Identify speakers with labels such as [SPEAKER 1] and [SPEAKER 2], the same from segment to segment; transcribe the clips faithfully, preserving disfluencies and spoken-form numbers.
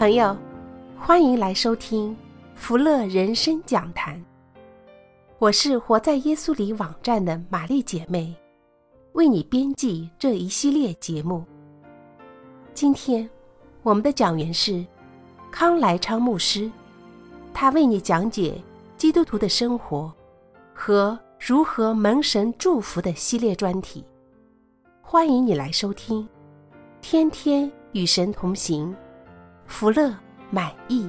[SPEAKER 1] 朋友，欢迎来收听福乐人生讲坛。我是活在耶稣里网站的玛丽姐妹，为你编辑这一系列节目。今天我们的讲员是康来昌牧师，他为你讲解基督徒的生活和如何蒙神祝福的系列专题。欢迎你来收听，天天与神同行，福乐满意。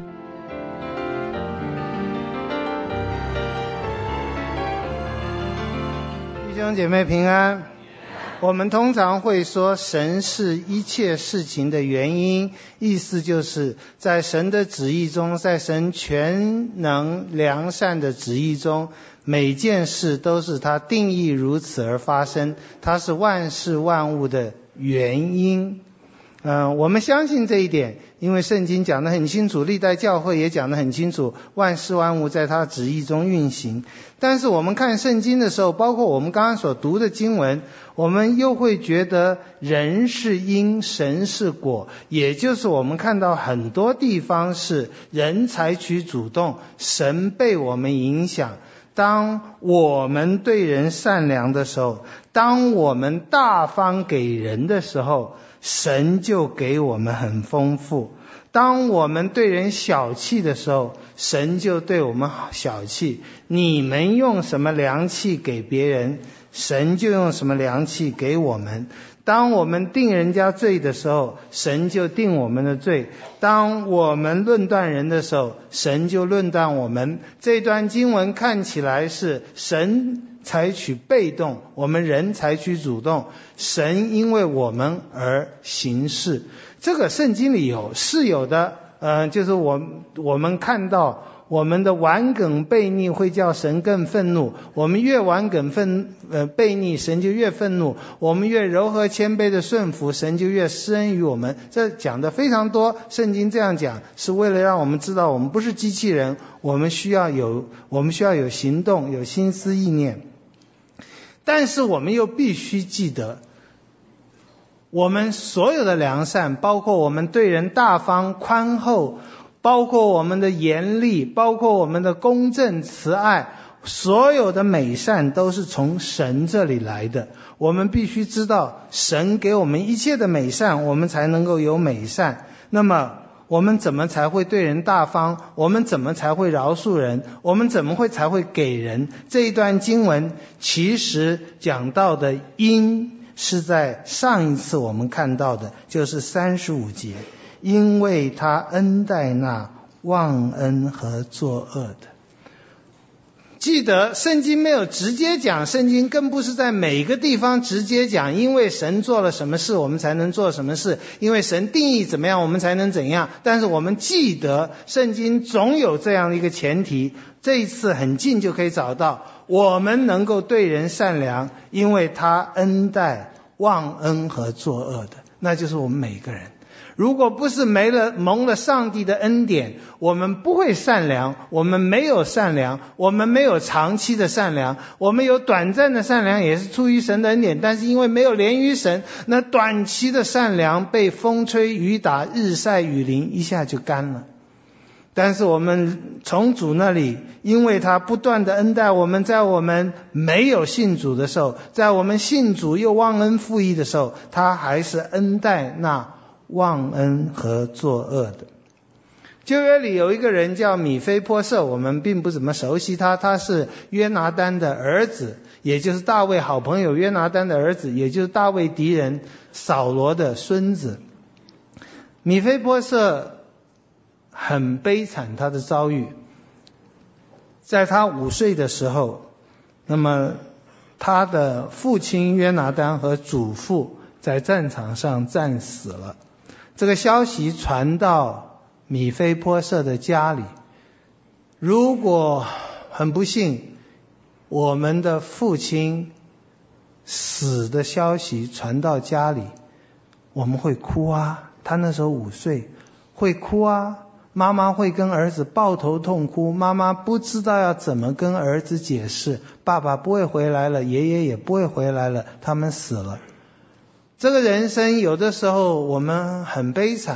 [SPEAKER 2] 弟兄姐妹平安。我们通常会说神是一切事情的原因，意思就是在神的旨意中，在神全能良善的旨意中，每件事都是他定义如此而发生，他是万事万物的原因。嗯，我们相信这一点，因为圣经讲得很清楚，历代教会也讲得很清楚，万事万物在他旨意中运行。但是我们看圣经的时候，包括我们刚刚所读的经文，我们又会觉得人是因，神是果，也就是我们看到很多地方是人采取主动，神被我们影响。当我们对人善良的时候，当我们大方给人的时候，神就给我们很丰富。当我们对人小气的时候，神就对我们小气。你们用什么量器给别人，神就用什么量器给我们。当我们定人家罪的时候，神就定我们的罪。当我们论断人的时候，神就论断我们。这段经文看起来是神采取被动，我们人采取主动，神因为我们而行事。这个圣经里有是有的，呃，就是我我们看到我们的顽梗悖逆会叫神更愤怒，我们越顽梗愤呃悖逆，神就越愤怒；我们越柔和谦卑的顺服，神就越施恩于我们。这讲的非常多，圣经这样讲是为了让我们知道我们不是机器人，我们需要有我们需要有行动，有心思意念。但是我们又必须记得，我们所有的良善，包括我们对人大方宽厚，包括我们的严厉，包括我们的公正慈爱，所有的美善都是从神这里来的。我们必须知道神给我们一切的美善，我们才能够有美善。那么我们怎么才会对人大方？我们怎么才会饶恕人？我们怎么会才会给人？这一段经文其实讲到的因是在上一次我们看到的，就是三十五节，因为他恩待那忘恩和作恶的。记得圣经没有直接讲，圣经更不是在每个地方直接讲，因为神做了什么事我们才能做什么事，因为神定义怎么样我们才能怎样。但是我们记得圣经总有这样的一个前提，这一次很近就可以找到，我们能够对人善良，因为他恩待忘恩和作恶的，那就是我们每个人。如果不是没了蒙了上帝的恩典，我们不会善良，我们没有善良，我们没有长期的善良，我们有短暂的善良也是出于神的恩典，但是因为没有连于神，那短期的善良被风吹雨打日晒雨淋一下就干了。但是我们从主那里，因为他不断的恩待我们，在我们没有信主的时候，在我们信主又忘恩负义的时候，他还是恩待那忘恩和作恶的。旧约里有一个人叫米非波设，我们并不怎么熟悉他，他是约拿单的儿子，也就是大卫好朋友约拿单的儿子，也就是大卫敌人扫罗的孙子。米非波设很悲惨，他的遭遇，在他五岁的时候，那么他的父亲约拿单和祖父在战场上战死了。这个消息传到米非波设的家里，如果很不幸我们的父亲死的消息传到家里，我们会哭啊，他那时候五岁，会哭啊，妈妈会跟儿子抱头痛哭，妈妈不知道要怎么跟儿子解释，爸爸不会回来了，爷爷也不会回来了，他们死了。这个人生有的时候我们很悲惨，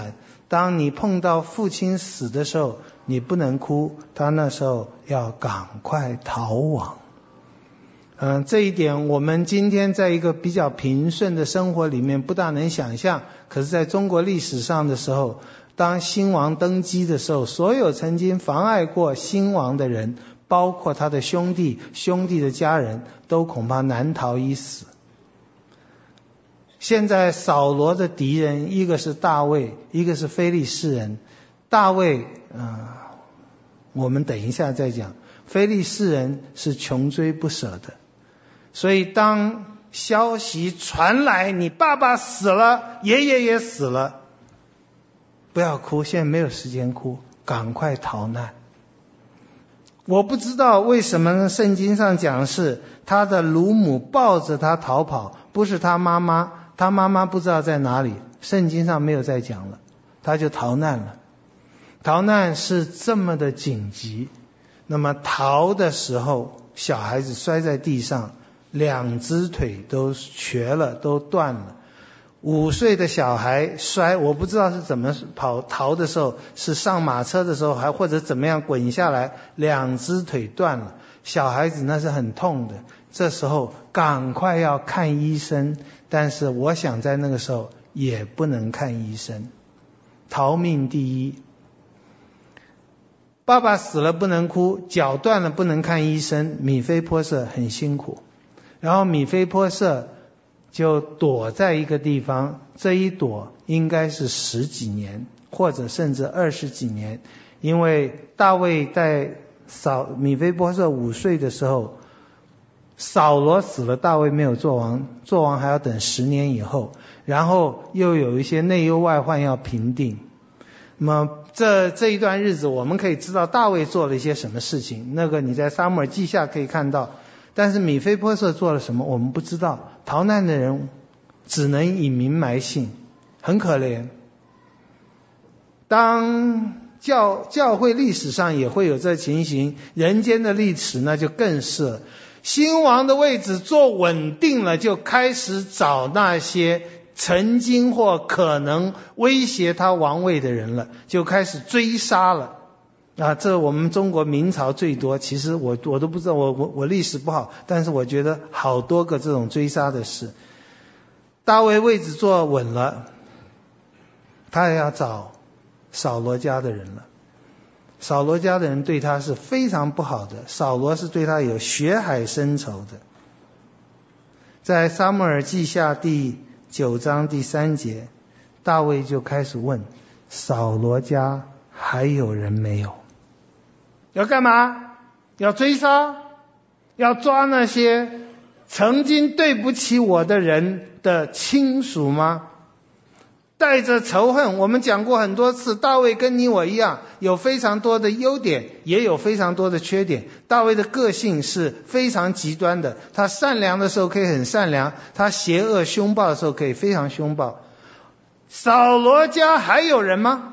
[SPEAKER 2] 当你碰到父亲死的时候，你不能哭，他那时候要赶快逃亡。嗯，这一点我们今天在一个比较平顺的生活里面不大能想象，可是在中国历史上的时候，当新王登基的时候，所有曾经妨碍过新王的人，包括他的兄弟、兄弟的家人，都恐怕难逃一死。现在扫罗的敌人，一个是大卫，一个是非利士人。大卫，呃，我们等一下再讲。非利士人是穷追不舍的，所以当消息传来，你爸爸死了，爷爷也死了，不要哭，现在没有时间哭，赶快逃难。我不知道为什么圣经上讲是他的乳母抱着他逃跑，不是他妈妈，他妈妈不知道在哪里，圣经上没有再讲了，他就逃难了。逃难是这么的紧急，那么逃的时候，小孩子摔在地上，两只腿都瘸了，都断了。五岁的小孩摔，我不知道是怎么跑逃的时候，是上马车的时候，还或者怎么样滚下来，两只腿断了。小孩子那是很痛的，这时候赶快要看医生，但是我想在那个时候也不能看医生，逃命第一。爸爸死了不能哭，脚断了不能看医生，米非波设很辛苦。然后米非波设就躲在一个地方，这一躲应该是十几年，或者甚至二十几年。因为大卫在扫米非波设五岁的时候，扫罗死了，大卫没有做王，做王还要等十年以后，然后又有一些内忧外患要平定。那么这这一段日子我们可以知道大卫做了一些什么事情，那个你在撒母耳记下可以看到，但是米非波设做了什么我们不知道。逃难的人只能隐名埋姓，很可怜。当教教会历史上也会有这情形，人间的历史那就更是了。新王的位置坐稳定了，就开始找那些曾经或可能威胁他王位的人了，就开始追杀了。啊，这我们中国明朝最多，其实我我都不知道，我我我历史不好，但是我觉得好多个这种追杀的事。大卫位置坐稳了，他也要找扫罗家的人了。扫罗家的人对他是非常不好的，扫罗是对他有血海深仇的。在撒母耳记下第九章第三节，大卫就开始问扫罗家还有人没有？要干嘛？要追杀？要抓那些曾经对不起我的人的亲属吗？带着仇恨，我们讲过很多次，大卫跟你我一样，有非常多的优点，也有非常多的缺点。大卫的个性是非常极端的，他善良的时候可以很善良，他邪恶凶暴的时候可以非常凶暴。扫罗家还有人吗？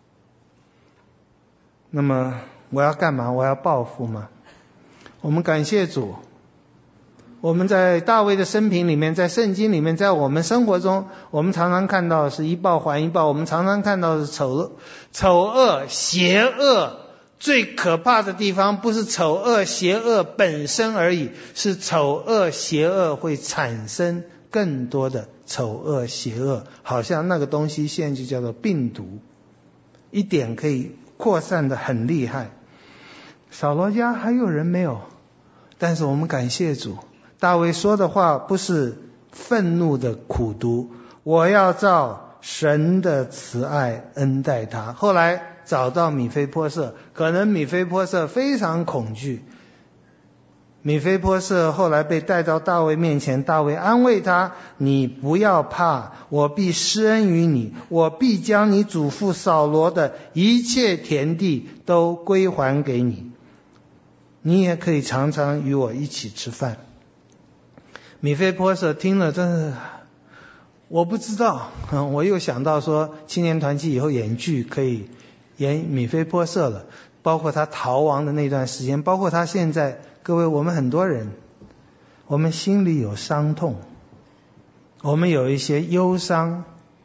[SPEAKER 2] 那么我要干嘛？我要报复吗？我们感谢主，我们在大卫的生平里面，在圣经里面，在我们生活中，我们常常看到是一报还一报，我们常常看到是丑恶、丑恶、邪恶。最可怕的地方不是丑恶、邪恶本身而已，是丑恶、邪恶会产生更多的丑恶、邪恶，好像那个东西现在就叫做病毒，一点可以扩散的很厉害。扫罗家还有人没有？但是我们感谢主，大卫说的话不是愤怒的苦毒，我要照神的慈爱恩待他。后来找到米非波设，可能米非波设非常恐惧。米非波设后来被带到大卫面前，大卫安慰他，你不要怕，我必施恩于你，我必将你祖父扫罗的一切田地都归还给你，你也可以常常与我一起吃饭。米非波设听了真是，我不知道、嗯、我又想到说青年团契以后演剧可以演米非波设了，包括他逃亡的那段时间，包括他现在，各位，我们很多人，我们心里有伤痛，我们有一些忧伤，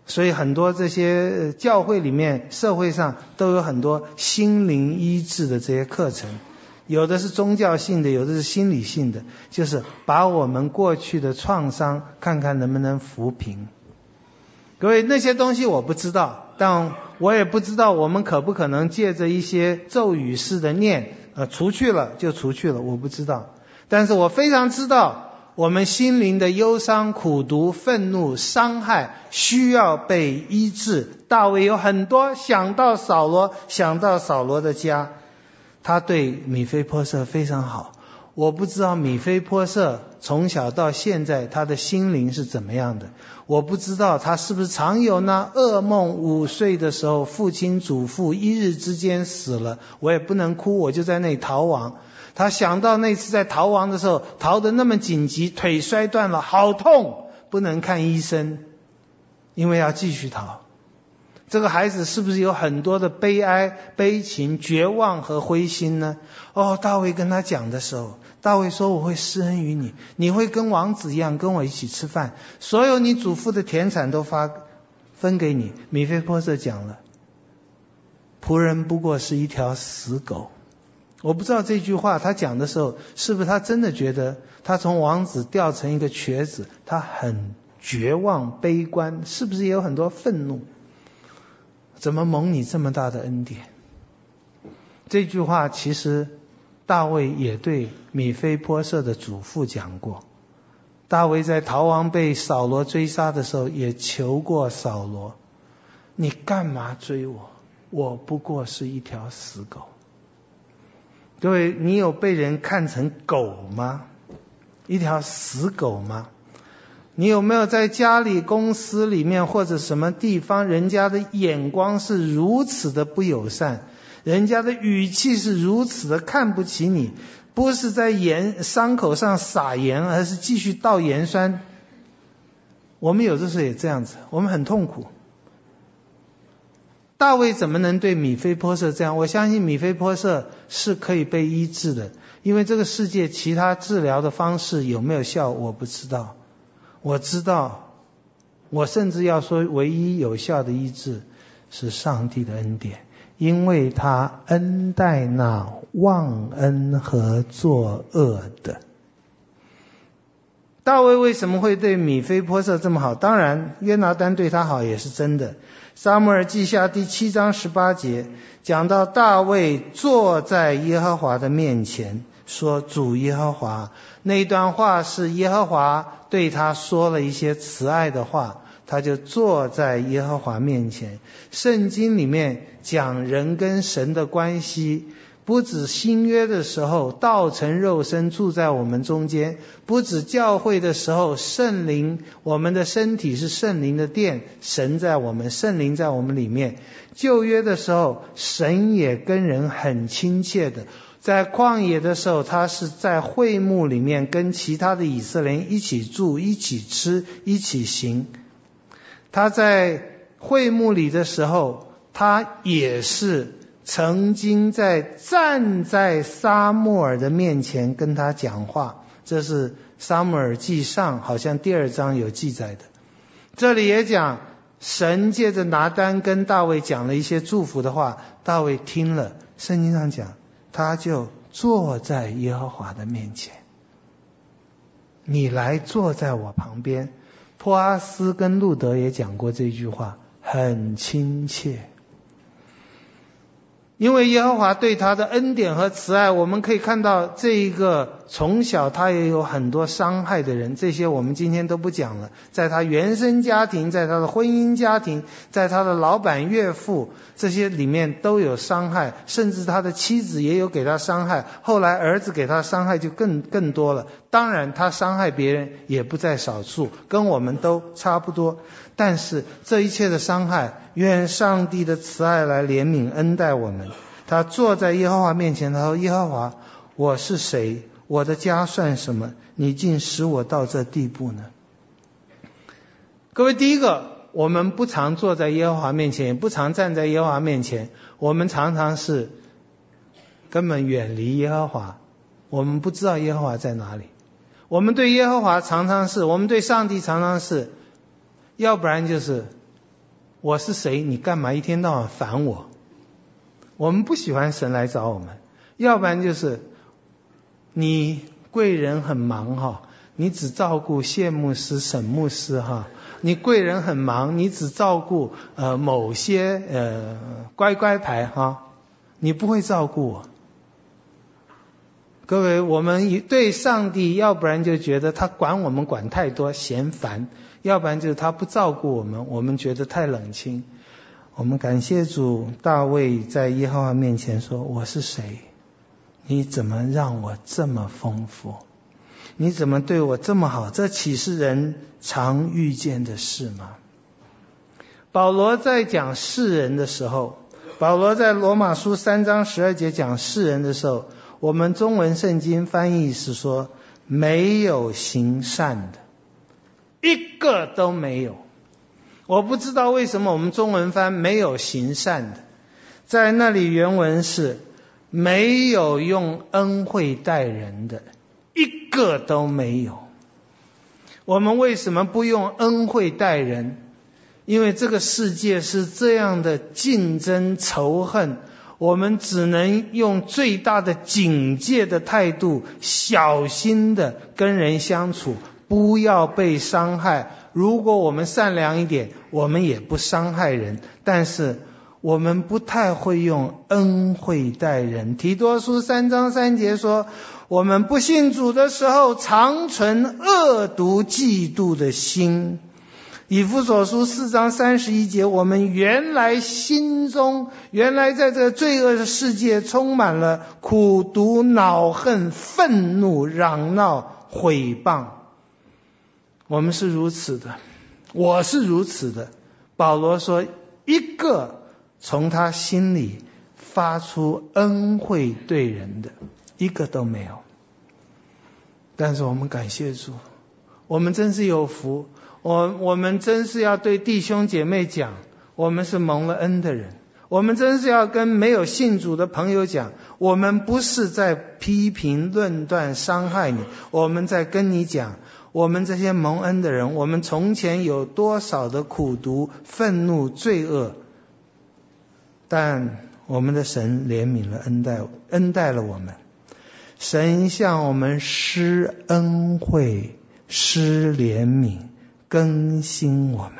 [SPEAKER 2] 所以很多这些教会里面、社会上都有很多心灵医治的这些课程，有的是宗教性的，有的是心理性的，就是把我们过去的创伤看看能不能抚平。各位，那些东西我不知道，但我也不知道我们可不可能借着一些咒语式的念，呃，除去了就除去了，我不知道。但是我非常知道，我们心灵的忧伤、苦毒、愤怒、伤害需要被医治。大卫有很多想到扫罗，想到扫罗的家，他对米非波设非常好。我不知道米非波设从小到现在他的心灵是怎么样的，我不知道他是不是常有那噩梦，五岁的时候父亲祖父一日之间死了，我也不能哭，我就在那里逃亡。他想到那次在逃亡的时候逃得那么紧急，腿摔断了，好痛，不能看医生，因为要继续逃。这个孩子是不是有很多的悲哀、悲情、绝望和灰心呢？哦，大卫跟他讲的时候，大卫说，我会施恩于你，你会跟王子一样跟我一起吃饭，所有你祖父的田产都发分给你。米非波设讲了，仆人不过是一条死狗。我不知道这句话他讲的时候，是不是他真的觉得他从王子掉成一个瘸子，他很绝望悲观，是不是也有很多愤怒？怎么蒙你这么大的恩典？这句话其实大卫也对米非波设的祖父讲过。大卫在逃亡被扫罗追杀的时候也求过扫罗，你干嘛追我？我不过是一条死狗。各位，你有被人看成狗吗？一条死狗吗？你有没有在家里、公司里面或者什么地方，人家的眼光是如此的不友善，人家的语气是如此的看不起你，不是在盐伤口上撒盐，而是继续倒盐酸。我们有的时候也这样子，我们很痛苦。大卫怎么能对米非波设这样？我相信米非波设是可以被医治的，因为这个世界其他治疗的方式有没有效我不知道。我知道，我甚至要说唯一有效的医治是上帝的恩典，因为他恩待那忘恩和作恶的。大卫为什么会对米非波设这么好？当然约拿单对他好也是真的。撒母耳记下第七章十八节讲到大卫坐在耶和华的面前，说主耶和华，那一段话是耶和华对他说了一些慈爱的话，他就坐在耶和华面前。圣经里面讲人跟神的关系，不止新约的时候道成肉身住在我们中间，不止教会的时候圣灵，我们的身体是圣灵的殿，神在我们，圣灵在我们里面。旧约的时候神也跟人很亲切的，在旷野的时候他是在会幕里面跟其他的以色列人一起住，一起吃，一起行。他在会幕里的时候他也是曾经在站在撒母耳的面前跟他讲话，这是撒母耳记上好像第二章有记载的。这里也讲神借着拿单跟大卫讲了一些祝福的话，大卫听了，圣经上讲他就坐在耶和华的面前，你来坐在我旁边。波阿斯跟路德也讲过这句话，很亲切。因为耶和华对他的恩典和慈爱，我们可以看到这一个从小他也有很多伤害的人，这些我们今天都不讲了。在他原生家庭，在他的婚姻家庭，在他的老板岳父，这些里面都有伤害，甚至他的妻子也有给他伤害，后来儿子给他伤害就更更多了。当然他伤害别人也不在少数，跟我们都差不多。但是这一切的伤害，愿上帝的慈爱来怜悯恩待我们。他坐在耶和华面前，他说，耶和华，我是谁？我的家算什么？你竟使我到这地步呢？各位，第一个，我们不常坐在耶和华面前，也不常站在耶和华面前，我们常常是根本远离耶和华，我们不知道耶和华在哪里。我们对耶和华常常是，我们对上帝常常是，要不然就是我是谁？你干嘛一天到晚烦我？我们不喜欢神来找我们，要不然就是你贵人很忙哈，你只照顾谢牧师、沈牧师哈，你贵人很忙，你只照顾呃某些呃乖乖牌哈，你不会照顾我。各位，我们对上帝，要不然就觉得他管我们管太多嫌烦，要不然就是他不照顾我们，我们觉得太冷清。我们感谢主，大卫在耶和华面前说，我是谁？你怎么让我这么丰富？你怎么对我这么好？这岂是人常遇见的事吗？保罗在讲世人的时候，保罗在罗马书三章十二节讲世人的时候，我们中文圣经翻译是说，没有行善的，一个都没有。我不知道为什么我们中文翻没有行善的，在那里原文是没有用恩惠待人的，一个都没有。我们为什么不用恩惠待人？因为这个世界是这样的竞争仇恨，我们只能用最大的警戒的态度，小心的跟人相处，不要被伤害。如果我们善良一点，我们也不伤害人，但是我们不太会用恩惠待人。提多书三章三节说，我们不信主的时候，常存恶毒嫉妒的心。以弗所书四章三十一节，我们原来心中，原来在这个罪恶的世界充满了苦毒、恼恨、愤怒、嚷闹、毁谤。我们是如此的，我是如此的。保罗说，一个从他心里发出恩惠对人的，一个都没有。但是我们感谢主，我们真是有福，我我们真是要对弟兄姐妹讲，我们是蒙了恩的人。我们真是要跟没有信主的朋友讲，我们不是在批评、论断、伤害你，我们在跟你讲，我们这些蒙恩的人，我们从前有多少的苦毒、愤怒、罪恶，但我们的神怜悯了，恩待恩待了我们。神向我们施恩惠、施怜悯，更新我们。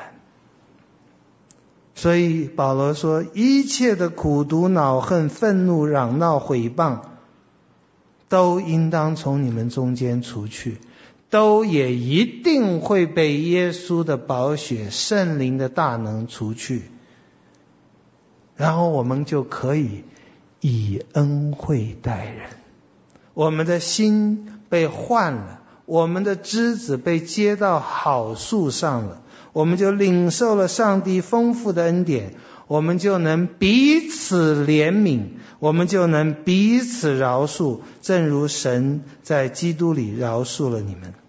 [SPEAKER 2] 所以保罗说，一切的苦毒、恼恨、愤怒、嚷闹、毁谤，都应当从你们中间除去，都也一定会被耶稣的宝血、圣灵的大能除去。然后我们就可以以恩惠待人，我们的心被换了，我们的枝子被接到好树上了，我们就领受了上帝丰富的恩典，我们就能彼此怜悯，我们就能彼此饶恕，正如神在基督里饶恕了你们。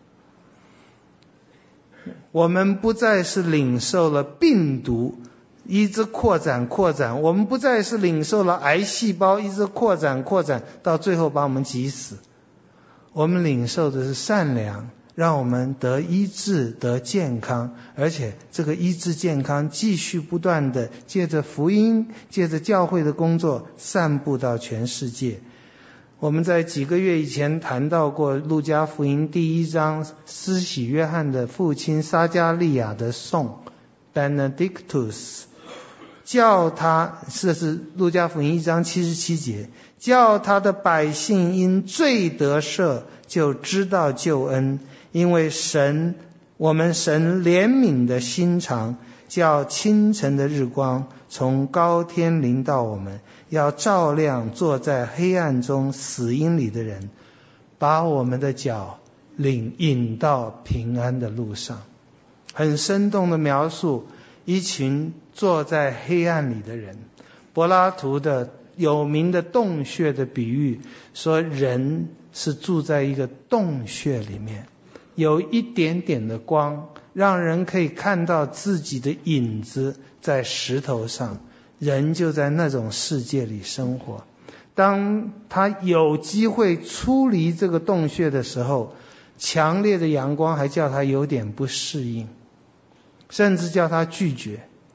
[SPEAKER 2] 我们不再是领受了病毒一直扩展扩展，我们不再是领受了癌细胞一直扩展扩展，到最后把我们挤死。我们领受的是善良，让我们得医治、得健康，而且这个医治健康继续不断的借着福音、借着教会的工作散布到全世界。我们在几个月以前谈到过路加福音第一章，施洗约翰的父亲撒加利亚的颂 Benedictus， 叫他，这是路加福音一章七十七节，叫他的百姓因罪得赦，就知道救恩，因为神，我们神怜悯的心肠，叫清晨的日光从高天临到我们，要照亮坐在黑暗中死荫里的人，把我们的脚领引到平安的路上。很生动的描述一群坐在黑暗里的人。柏拉图的有名的洞穴的比喻说，人是住在一个洞穴里面，有一点点的光，让人可以看到自己的影子在石头上，人就在那种世界里生活。当他有机会出离这个洞穴的时候，强烈的阳光还叫他有点不适应，甚至叫他拒绝。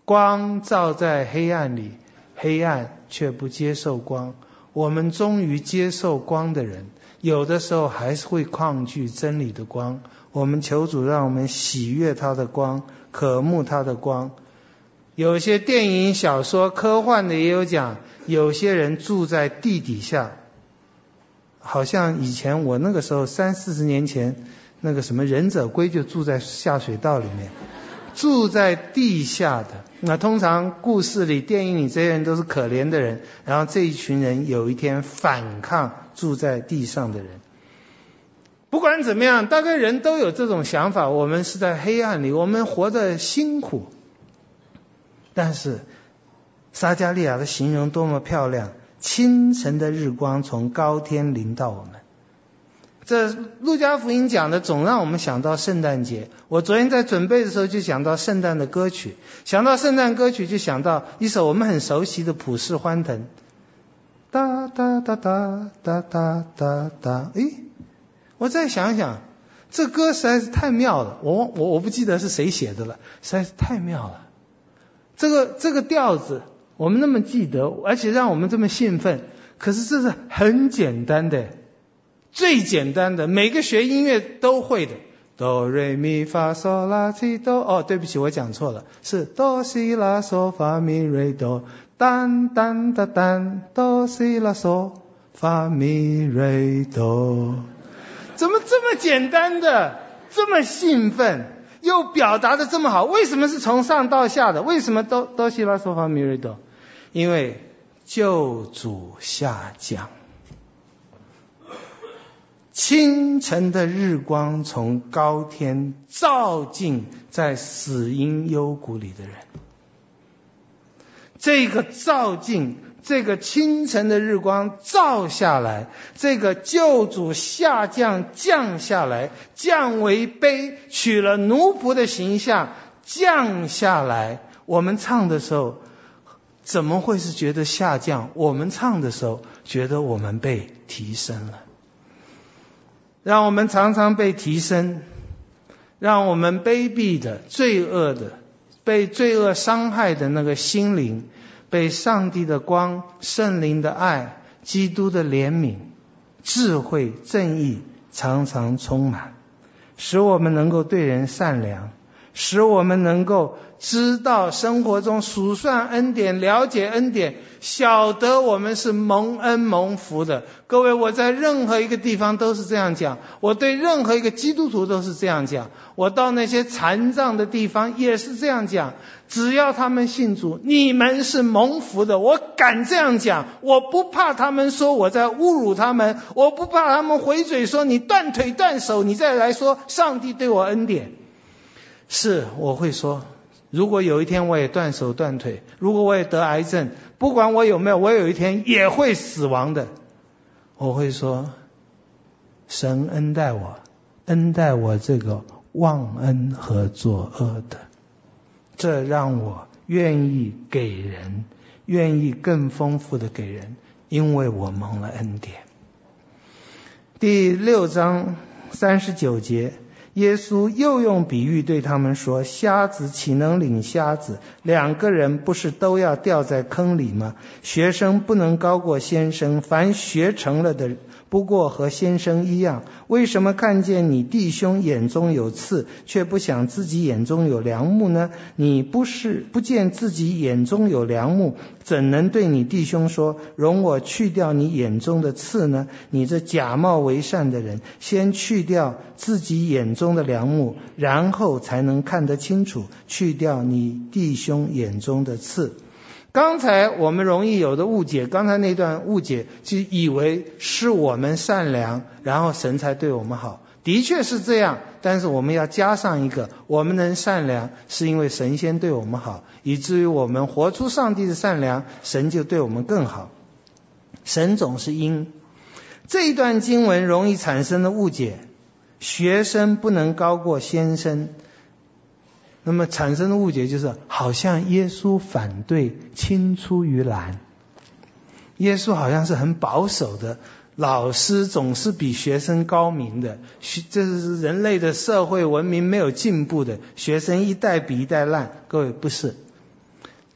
[SPEAKER 2] 光照在黑暗里，黑暗却不接受光。我们终于接受光的人，有的时候还是会抗拒真理的光。我们求主让我们喜悦他的光，渴慕他的光。有些电影小说科幻的也有讲，有些人住在地底下，好像以前我那个时候三四十年前那个什么忍者龟就住在下水道里面，住在地下的。那通常故事里电影里这些人都是可怜的人，然后这一群人有一天反抗住在地上的人。不管怎么样，大概人都有这种想法，我们是在黑暗里，我们活得辛苦。但是撒迦利亚的形容多么漂亮，清晨的日光从高天临到我们。这路加福音讲的总让我们想到圣诞节。我昨天在准备的时候就想到圣诞的歌曲，想到圣诞歌曲就想到一首我们很熟悉的普世欢腾，哒哒哒哒哒哒哒哒。诶，我再想想，这歌实在是太妙了，我我我不记得是谁写的了，实在是太妙了。这个这个调子我们那么记得，而且让我们这么兴奋，可是这是很简单的，最简单的，每个学音乐都会的。哆瑞咪发嗦拉西哆，哦，对不起，我讲错了，是哆西拉嗦发咪瑞哆，单单的单，哆西拉嗦发咪瑞哆。怎么这么简单的，这么兴奋，又表达的这么好？为什么是从上到下的？为什么哆哆西拉嗦发咪瑞哆？因为救主下降。清晨的日光从高天照进在死荫幽谷里的人，这个照进，这个清晨的日光照下来，这个救主下降降下来，降为卑，取了奴仆的形象降下来。我们唱的时候怎么会是觉得下降？我们唱的时候觉得我们被提升了。让我们常常被提升，让我们卑鄙的、罪恶的、被罪恶伤害的那个心灵，被上帝的光、圣灵的爱、基督的怜悯、智慧、正义常常充满，使我们能够对人善良，使我们能够知道生活中数算恩典，了解恩典，晓得我们是蒙恩蒙福的。各位，我在任何一个地方都是这样讲，我对任何一个基督徒都是这样讲，我到那些残障的地方也是这样讲，只要他们信主，你们是蒙福的。我敢这样讲，我不怕他们说我在侮辱他们，我不怕他们回嘴说你断腿断手，你再来说上帝对我恩典。是，我会说，如果有一天我也断手断腿，如果我也得癌症，不管我有没有，我有一天也会死亡的。我会说，神恩待我，恩待我这个忘恩和作恶的，这让我愿意给人，愿意更丰富的给人，因为我蒙了恩典。第六章三十九节，耶稣又用比喻对他们说，瞎子岂能领瞎子？两个人不是都要掉在坑里吗？学生不能高过先生，凡学成了的不过和先生一样。为什么看见你弟兄眼中有刺，却不想自己眼中有梁木呢？你不是不见自己眼中有梁木，怎能对你弟兄说，容我去掉你眼中的刺呢？你这假冒为善的人，先去掉自己眼中的梁木，然后才能看得清楚，去掉你弟兄眼中的刺。刚才我们容易有的误解，刚才那段误解就以为是我们善良，然后神才对我们好。的确是这样，但是我们要加上一个，我们能善良是因为神先对我们好，以至于我们活出上帝的善良，神就对我们更好。神总是因。这一段经文容易产生的误解，学生不能高过先生，那么产生的误解就是好像耶稣反对青出于蓝，耶稣好像是很保守的，老师总是比学生高明的，这是人类的社会文明没有进步的，学生一代比一代烂。各位，不是，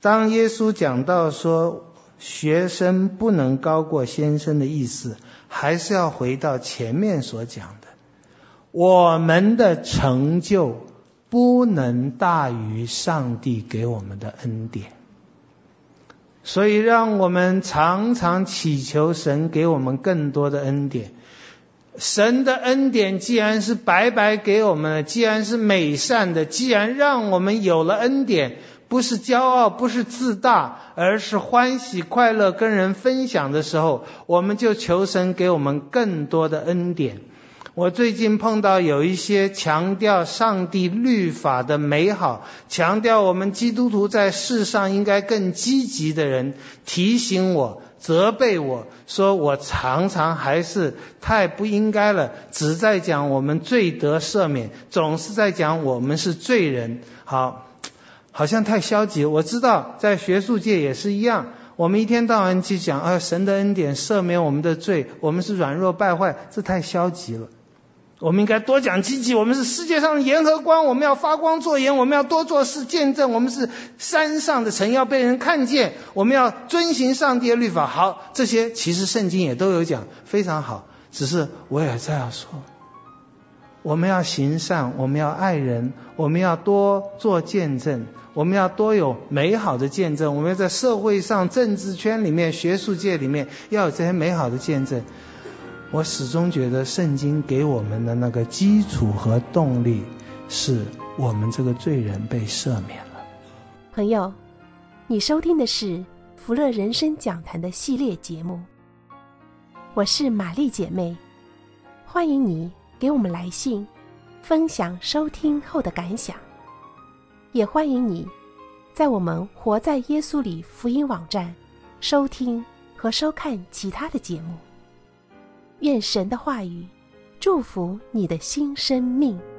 [SPEAKER 2] 当耶稣讲到说学生不能高过先生的意思，还是要回到前面所讲的，我们的成就不能大于上帝给我们的恩典。所以让我们常常祈求神给我们更多的恩典。神的恩典既然是白白给我们的，既然是美善的，既然让我们有了恩典，不是骄傲，不是自大，而是欢喜快乐跟人分享的时候，我们就求神给我们更多的恩典。我最近碰到有一些强调上帝律法的美好，强调我们基督徒在世上应该更积极的人，提醒我，责备我，说我常常还是太不应该了，只在讲我们罪得赦免，总是在讲我们是罪人。好，好像太消极。我知道在学术界也是一样，我们一天到晚去讲啊，神的恩典赦免我们的罪，我们是软弱败坏，这太消极了。我们应该多讲积极，我们是世界上的盐和光，我们要发光做盐，我们要多做事见证，我们是山上的城，要被人看见，我们要遵行上帝的律法。好，这些其实圣经也都有讲，非常好。只是我也在要说，我们要行善，我们要爱人，我们要多做见证，我们要多有美好的见证，我们要在社会上、政治圈里面、学术界里面要有这些美好的见证。我始终觉得圣经给我们的那个基础和动力，是我们这个罪人被赦免了。
[SPEAKER 1] 朋友，你收听的是福乐人生讲坛的系列节目，我是玛丽姐妹，欢迎你给我们来信，分享收听后的感想，也欢迎你在我们活在耶稣里福音网站收听和收看其他的节目。愿神的话语祝福你的新生命。